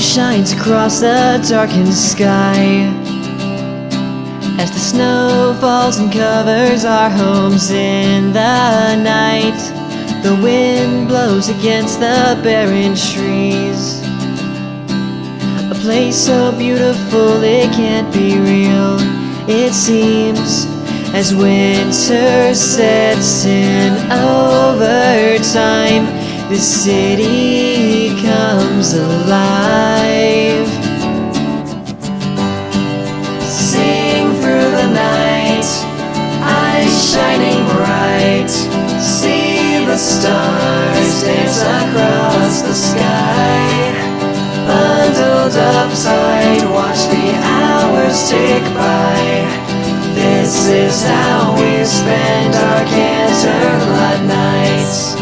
shines across the darkened sky as the snow falls and covers our homes in the night. The wind blows against the barren trees, a place so beautiful it can't be real. It seems as winter sets in over time, the city comes alive. Sing through the night, eyes shining bright. See the stars dance across the sky. Bundled up tight, watch the hours tick by. This is how we spend our candlelight nights.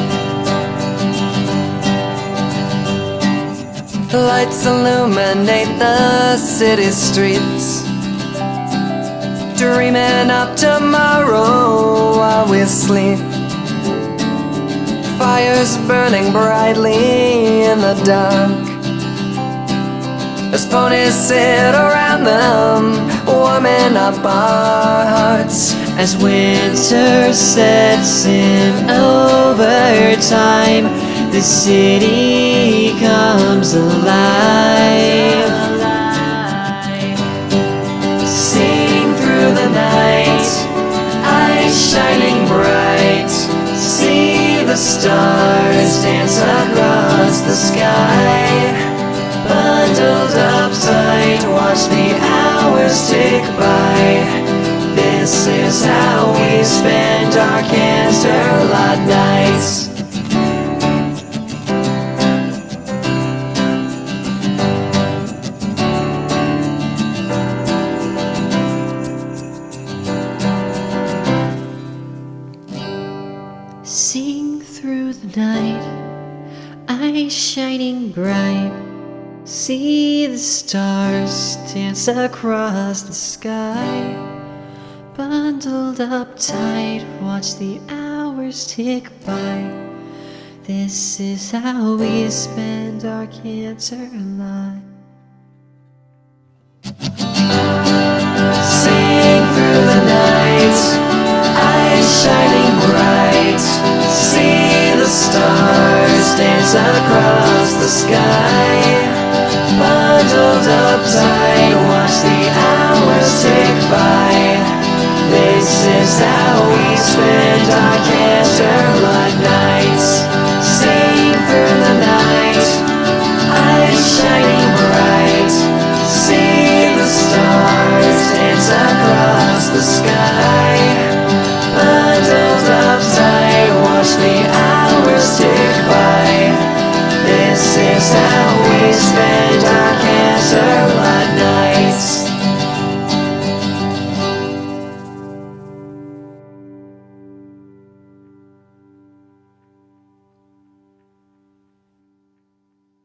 The lights illuminate the city streets, dreaming up tomorrow while we sleep. Fires burning brightly in the dark as ponies sit around them, warming up our hearts. As winter sets in over time, the city comes alive. Sing through the night, eyes shining bright. See the stars dance across the sky. Bundled up tight, watch the hours tick by. This is how we spend our candlelight nights. Sing through the night, eyes shining bright. See the stars dance across the sky. Bundled up tight, watch the hours tick by. This is how we spend our candlelight.